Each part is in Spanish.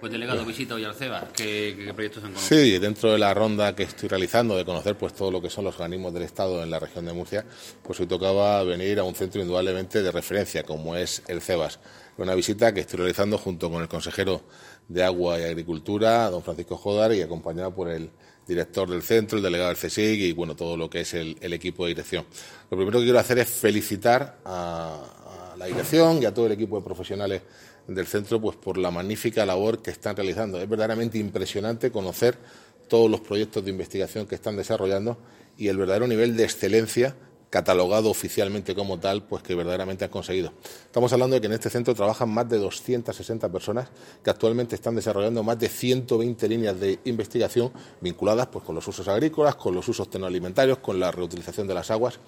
Pues delegado, visita hoy al CEBAS. ¿Qué proyectos han conocido? Sí, dentro de la ronda que estoy realizando de conocer pues todo lo que son los organismos del Estado en la región de Murcia, pues hoy tocaba venir a un centro indudablemente de referencia como es el CEBAS. Una visita que estoy realizando junto con el consejero de Agua y Agricultura, don Francisco Jodar, y acompañado por el director del centro, el delegado del CSIC y bueno, todo lo que es el equipo de dirección. Lo primero que quiero hacer es felicitar a la dirección y a todo el equipo de profesionales del centro pues por la magnífica labor que están realizando. Es verdaderamente impresionante conocer todos los proyectos de investigación que están desarrollando y el verdadero nivel de excelencia catalogado oficialmente como tal, pues que verdaderamente han conseguido. Estamos hablando de que en este centro trabajan más de 260 personas que actualmente están desarrollando más de 120 líneas de investigación vinculadas pues con los usos agrícolas, con los usos tecnoalimentarios, con la reutilización de las aguas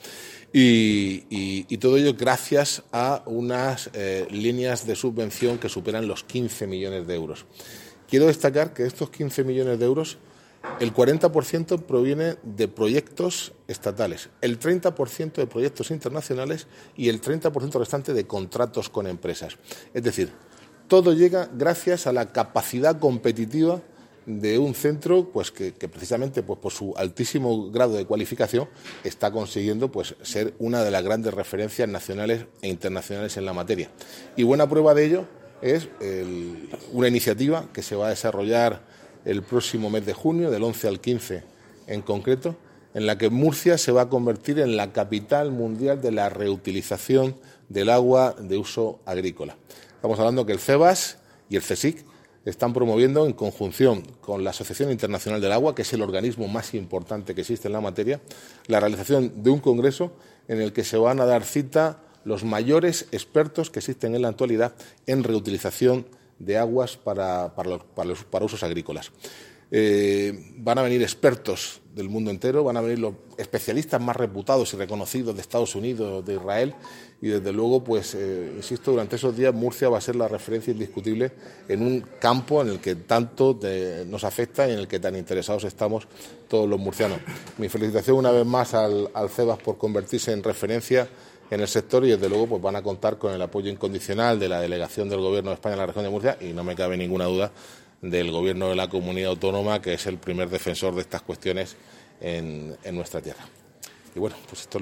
y todo ello gracias a unas líneas de subvención que superan los 15 millones de euros. Quiero destacar que estos 15 millones de euros el 40% proviene de proyectos estatales, el 30% de proyectos internacionales y el 30% restante de contratos con empresas. Es decir, todo llega gracias a la capacidad competitiva de un centro pues que precisamente pues por su altísimo grado de cualificación está consiguiendo pues ser una de las grandes referencias nacionales e internacionales en la materia. Y buena prueba de ello es una iniciativa que se va a desarrollar el próximo mes de junio, del 11 al 15 en concreto, en la que Murcia se va a convertir en la capital mundial de la reutilización del agua de uso agrícola. Estamos hablando que el CEBAS y el CSIC están promoviendo, en conjunción con la Asociación Internacional del Agua, que es el organismo más importante que existe en la materia, la realización de un congreso en el que se van a dar cita los mayores expertos que existen en la actualidad en reutilización de aguas para usos agrícolas. Van a venir expertos del mundo entero, van a venir los especialistas más reputados y reconocidos de Estados Unidos, de Israel, y desde luego, pues, insisto, durante esos días Murcia va a ser la referencia indiscutible en un campo en el que tanto nos afecta y en el que tan interesados estamos todos los murcianos. Mi felicitación una vez más al CEBAS por convertirse en referencia en el sector y desde luego pues van a contar con el apoyo incondicional de la delegación del Gobierno de España en la región de Murcia y no me cabe ninguna duda del Gobierno de la Comunidad Autónoma, que es el primer defensor de estas cuestiones en nuestra tierra. Y bueno, pues esto